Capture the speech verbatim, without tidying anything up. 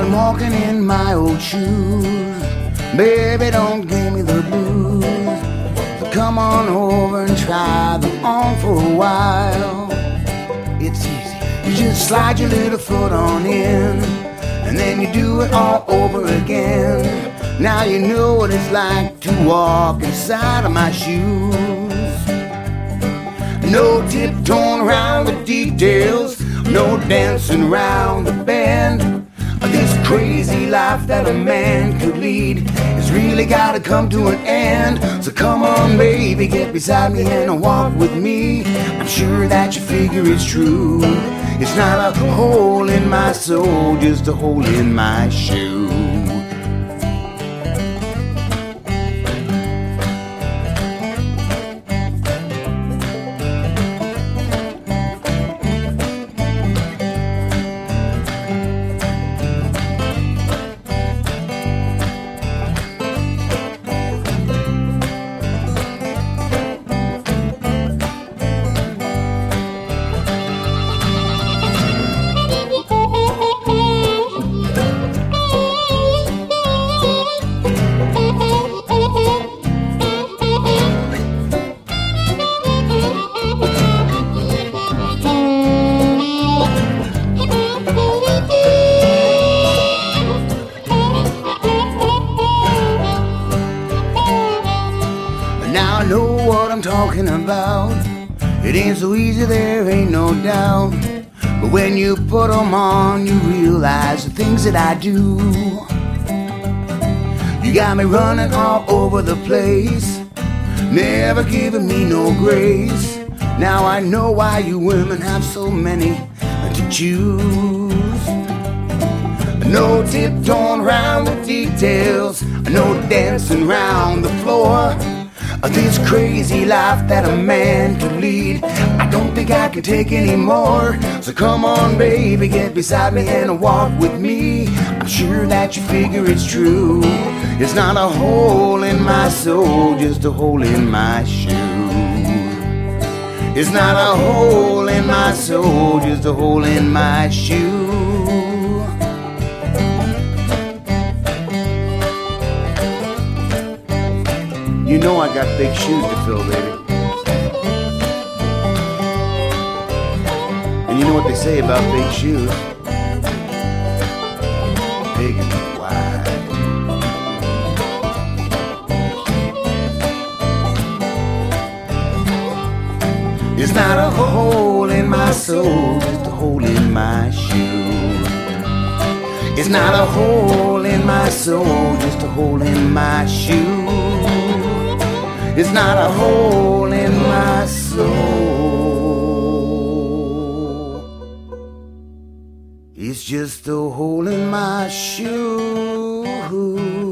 I'm walking in my old shoes. Baby, don't give me the blues. So come on over and try them on for a while. It's easy. You just slide your little foot on in, and then you do it all over again. Now you know what it's like to walk inside of my shoes. No tiptoeing around the details, no dancing around the bend. This crazy life that a man could lead has really got to come to an end. So come on, baby, get beside me and walk with me. I'm sure that you figure it's true. It's not a hole in my soul, just a hole in my shoe. Now I know what I'm talking about. It ain't so easy, there ain't no doubt. But when you put them on, you realize the things that I do. You got me running all over the place, never giving me no grace. Now I know why you women have so many to choose. No tiptoeing around the details, no dancing around the floor. This crazy life that a man could lead, I don't think I can take anymore. So come on, baby, get beside me and walk with me. I'm sure that you figure it's true. It's not a hole in my soul, just a hole in my shoe. It's not a hole in my soul, just a hole in my shoe. You know I got big shoes to fill, baby. And you know what they say about big shoes? Big and wide. It's not a hole in my soul, just a hole in my shoe. It's not a hole in my soul, just a hole in my shoe. It's not a hole in my soul. It's just a hole in my shoe.